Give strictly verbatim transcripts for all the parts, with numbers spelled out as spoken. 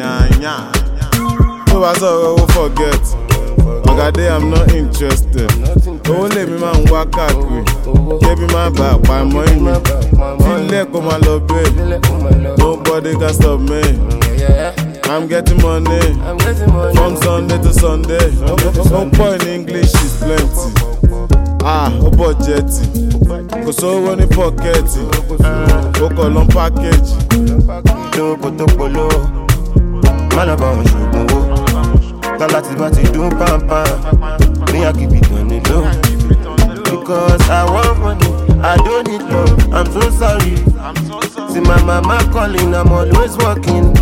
yeah, yeah. So I saw I forget. Ogade, I'm not interested. Oh, let me man walk out with. Give me my back, my money. Feel like my love, baby. Nobody can stop me. I'm getting money from Sunday to Sunday. No point in English is plenty. Ah, o budget. Cause so when you pocket, o call on package. Don't put up below. Man about you go. Galati bati do pam pam. Me I keep it on the low. Because I want money, I don't need love. I'm so sorry. See my mama calling, I'm always working.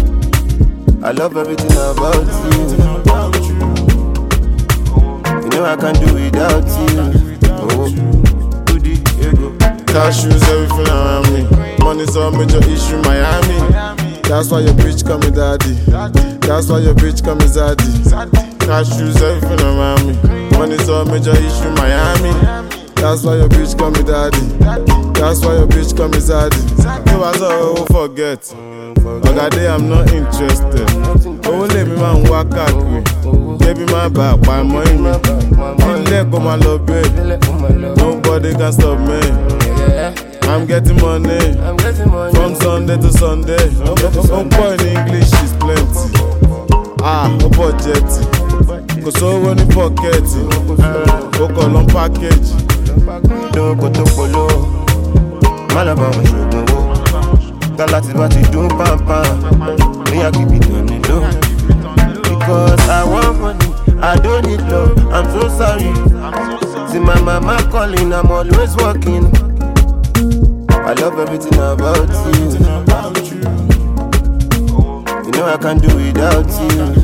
I love everything about you. You know I can't do without you. Oh, do the ego. Cash shoes, everything around me. Money's a major issue, Miami. That's why your bitch call me daddy. That's why your bitch call me zaddy. Cash shoes, everything around me. Money's a major issue, Miami. That's why your bitch call me daddy. That's why your bitch call me zaddy. You was all forget. Ogade, I'm not interested. Oh, let me man walk out with. Baby, my back, my money. Feel like my love, baby. Nobody can stop me. I'm getting money from Sunday to Sunday. No point in English is plenty. Ah, o budget. Cause so when you pocket, o call on package. Don't put up below. Man about you go. Galati bati do pam pam. Me I keep it on the low. Because I want money, I don't need love. I'm so sorry. See my mama calling, I'm always working. I love everything about you. You know I can't do without you.